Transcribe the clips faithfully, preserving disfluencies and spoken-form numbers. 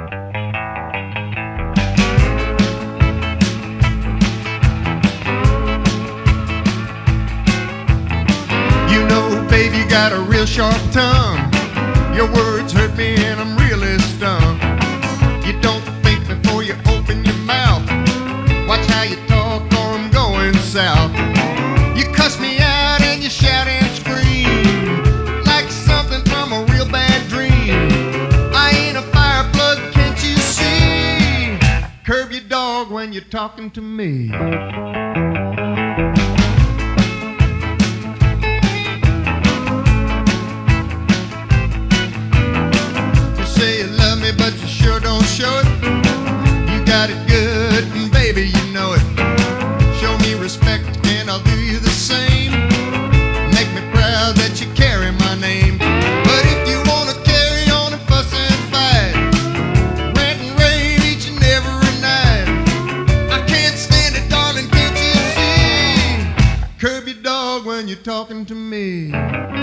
You know, babe, you got a real sharp tongue. Your words hurt me and I'm really stung. You don't think before you open your mouth. Watch how you talk or I'm going south. You cuss me out and you shout and scream like something from a real bad dream. I ain't a fire plug, can't you see? Curb your dog when you're talking to me. But you sure don't show it. You got it good, and baby, you know it. Show me respect, and I'll do you the same. Make me proud that you carry my name. But if you wanna carry on and fuss and fight, rant and rave each and every night, I can't stand it, darling, can't you see? Curb your dog when you're talking to me.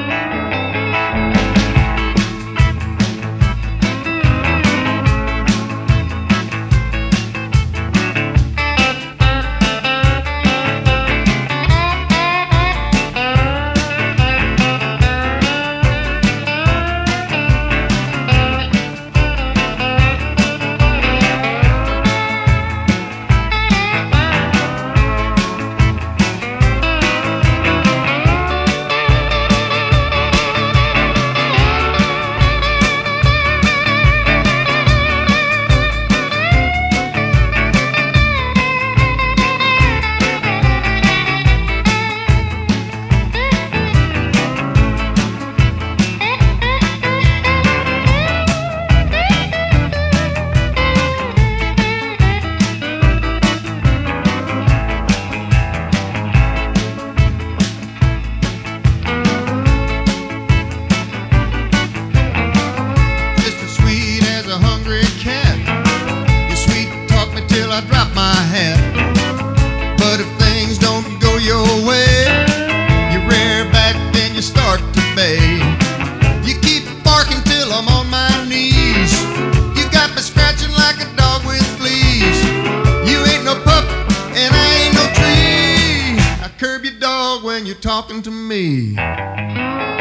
I drop my hat. But if things don't go your way, you rear back then you start to bay. You keep barking till I'm on my knees. You got me scratching like a dog with fleas. You ain't no pup and I ain't no tree. I curb your dog when you're talking to me.